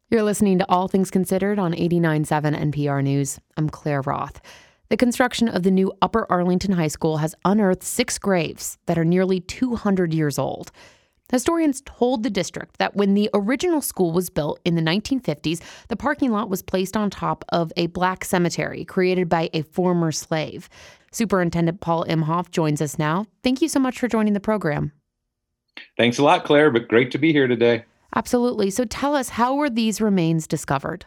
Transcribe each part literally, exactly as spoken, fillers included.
You're listening to All Things Considered on eighty-nine point seven N P R News. I'm Claire Roth. The construction of the new Upper Arlington High School has unearthed six graves that are nearly two hundred years old. Historians told the district that when the original school was built in the nineteen fifties, the parking lot was placed on top of a black cemetery created by a former slave. Superintendent Paul Imhoff joins us now. Thank you so much for joining the program. Thanks a lot, Claire, but great to be here today. Absolutely. So tell us, how were these remains discovered?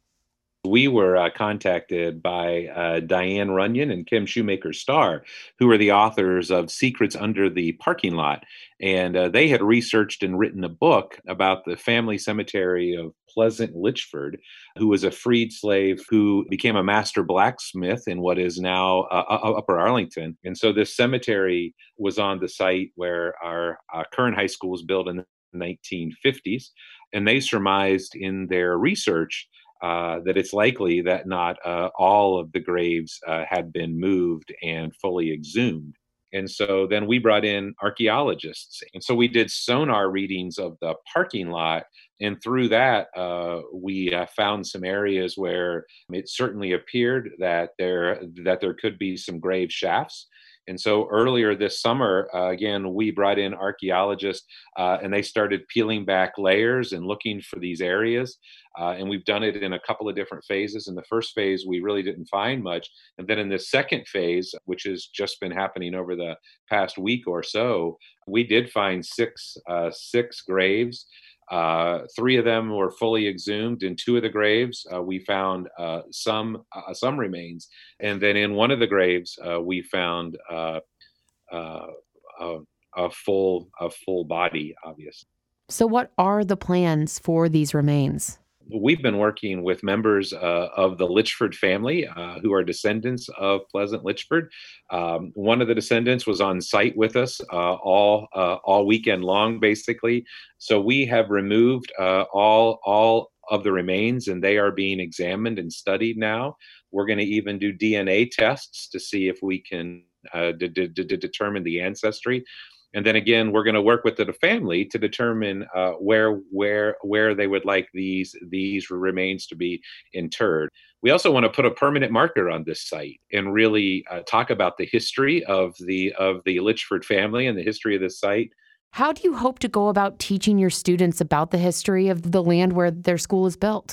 We were uh, contacted by uh, Diane Runyon and Kim Shoemaker-Starr, who are the authors of Secrets Under the Parking Lot. And uh, they had researched and written a book about the family cemetery of Pleasant Litchford, who was a freed slave who became a master blacksmith in what is now uh, Upper Arlington. And so this cemetery was on the site where our uh, current high school was built in the nineteen fifties. And they surmised in their research Uh, that it's likely that not uh, all of the graves uh, had been moved and fully exhumed. And so then we brought in archaeologists. And so we did sonar readings of the parking lot. And through that, uh, we uh, found some areas where it certainly appeared that there that there could be some grave shafts. And so earlier this summer, uh, again, we brought in archaeologists uh, and they started peeling back layers and looking for these areas. Uh, and we've done it in a couple of different phases. In the first phase, we really didn't find much. And then in the second phase, which has just been happening over the past week or so, we did find six, uh, six graves. Uh, three of them were fully exhumed. In two of the graves, uh, we found uh, some uh, some remains, and then in one of the graves, uh, we found uh, uh, a, a full a full body. Obviously. So, what are the plans for these remains? We've been working with members uh, of the Litchford family uh, who are descendants of Pleasant Litchford. Um, one of the descendants was on site with us uh, all uh, all weekend long, basically. So we have removed uh, all all of the remains, and they are being examined and studied now. We're going to even do D N A tests to see if we can uh, d- d- d- determine the ancestry. And then again, we're going to work with the family to determine uh, where where where they would like these these remains to be interred. We also want to put a permanent marker on this site and really uh, talk about the history of the of the Litchford family and the history of this site. How do you hope to go about teaching your students about the history of the land where their school is built?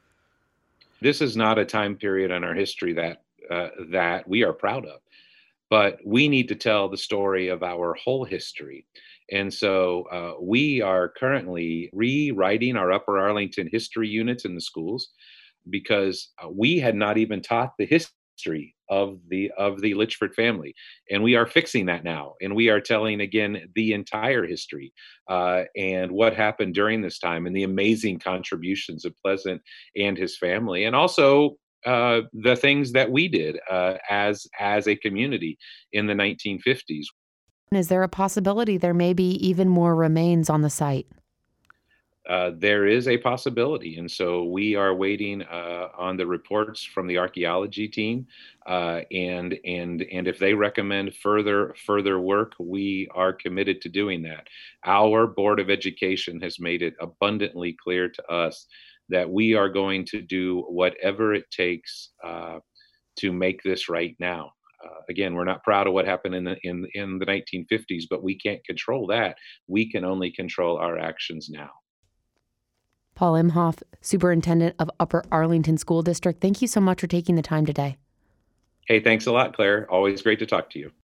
This is not a time period in our history that uh, that we are proud of. But we need to tell the story of our whole history. And so uh, we are currently rewriting our Upper Arlington history units in the schools because uh, we had not even taught the history of the of the Litchford family, and we are fixing that now. And we are telling again the entire history uh, and what happened during this time, and the amazing contributions of Pleasant and his family, and also uh, the things that we did uh, as as a community in the nineteen fifties. Is there a possibility there may be even more remains on the site? Uh, there is a possibility, and so we are waiting uh, on the reports from the archaeology team, uh, and and and if they recommend further further work, we are committed to doing that. Our Board of Education has made it abundantly clear to us that we are going to do whatever it takes uh, to make this right now. Uh, again, we're not proud of what happened in the in in the nineteen fifties, but we can't control that. We can only control our actions now. Paul Imhoff, Superintendent of Upper Arlington School District, thank you so much for taking the time today. Hey, thanks a lot, Claire. Always great to talk to you.